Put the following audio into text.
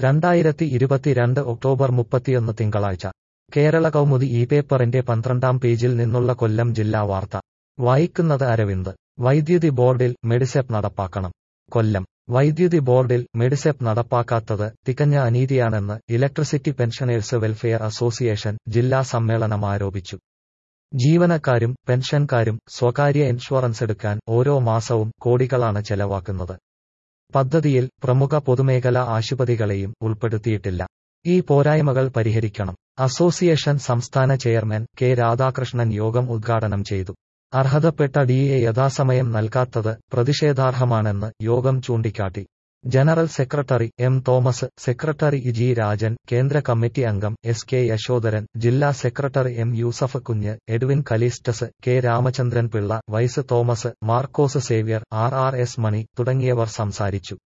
2022 October 31 തിങ്കളാഴ്ച കേരള കൗമുദി ഈ പേപ്പറിന്റെ 12-ാം പേജിൽ നിന്നുള്ള കൊല്ലം ജില്ലാ വാർത്ത വായിക്കുന്നത് അരവിന്ദ്. വൈദ്യുതി ബോർഡിൽ മെഡിസെപ് നടപ്പാക്കണം. കൊല്ലം. വൈദ്യുതി ബോർഡിൽ മെഡിസെപ് നടപ്പാക്കാത്തത് തികഞ്ഞ അനീതിയാണെന്ന് ഇലക്ട്രിസിറ്റി പെൻഷനേഴ്സ് വെൽഫെയർ അസോസിയേഷൻ ജില്ലാ സമ്മേളനം ആരോപിച്ചു. ജീവനക്കാരും പെൻഷൻകാരും സ്വകാര്യ ഇൻഷുറൻസെടുക്കാൻ ഓരോ മാസവും കോടികളാണ് ചെലവാക്കുന്നത്. പദ്ധതിയിൽ പ്രമുഖ പൊതുമേഖലാ ആശുപത്രികളെയും ഉൾപ്പെടുത്തിയിട്ടില്ല. ഈ പോരായ്മകൾ പരിഹരിക്കണം. അസോസിയേഷൻ സംസ്ഥാന ചെയർമാൻ കെ രാധാകൃഷ്ണൻ യോഗം ഉദ്ഘാടനം ചെയ്തു. അർഹതപ്പെട്ട ഡിഎ യഥാസമയം നൽകാത്തത് പ്രതിഷേധാർഹമാണെന്ന് യോഗം ചൂണ്ടിക്കാട്ടി. General secretary M Thomas, secretary G Rajan, കേന്ദ്ര കമ്മിറ്റി അംഗം എസ് കെ യശോധരൻ, ജില്ലാ സെക്രട്ടറി എം യൂസഫ് കുഞ്ഞ്, Edwin കലീസ്റ്റസ്, K Ramachandran Pillai, vice Thomas, Markose Xavier, R S മണി തുടങ്ങിയവർ സംസാരിച്ചു.